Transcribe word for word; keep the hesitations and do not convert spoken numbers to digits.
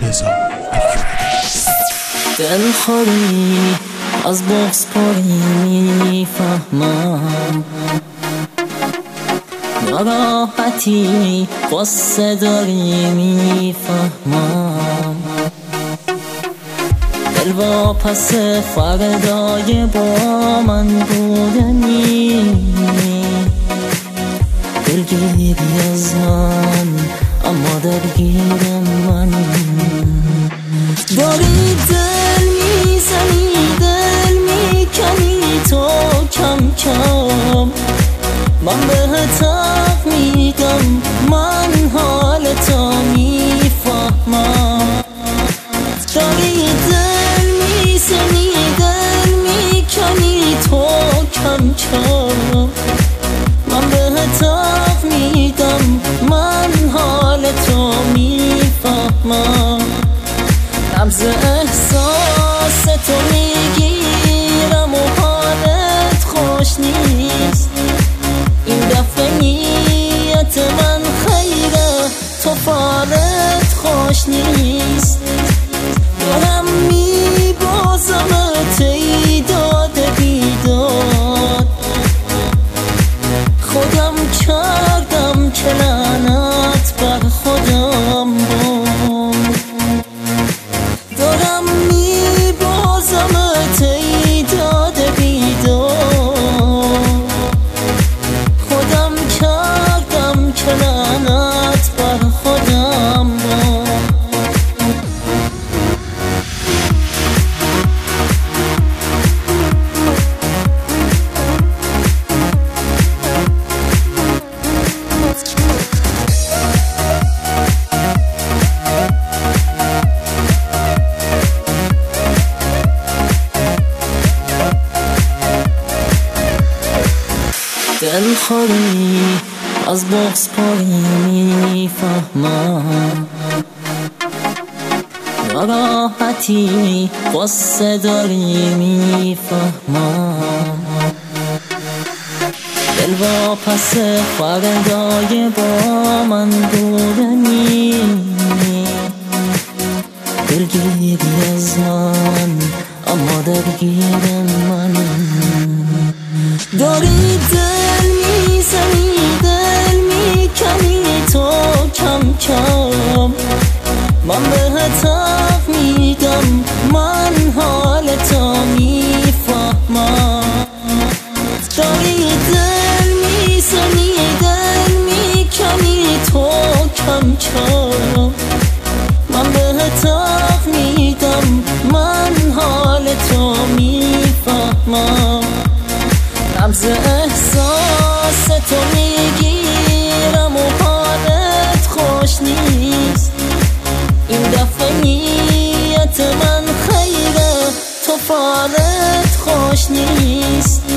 رضا دلخوری از بغض پری میفهمم، ناراحتی قصه داری میفهمم، دل واپس فردای با من بودنی، دلگیری از من اما درگیر من، داری دل میزنی دل میکنی تو کم کم، من بهت حق میدم من حالتو میفهمم، داری دل میزنی دل میکنی تو کم کم، من بهت حق میدم من حالتو میفهمم، نبض احساس تو میگیرم و حالت خوش نیست، این دفعه نیت من خیره تو فالت خوش نیست، دارم میبازمت ای داد بیداد، خودم کردم که لعنت بر خودم بود، دارم میبازمت ای داد بیداد، خودم کردم که لعنت بر خودم بود. دلخوری از بغض پری میفهمم، ناراحتی قصه داری میفهمم، دل واپس فردای با من بودنی، دلگیری از من اما درگیر من، داری دل میزنی دل میکنی تو کم کم، من بهت حق میدم من حالتو میفهمم، داری دل میزنی دل میکنی تو کم کم، من بهت حق میدم من حالتو میفهمم، نبض احساس تو میگیرم و حالت خوش نیست، این دفعه نیت من خیره تو فالت خوش نیست،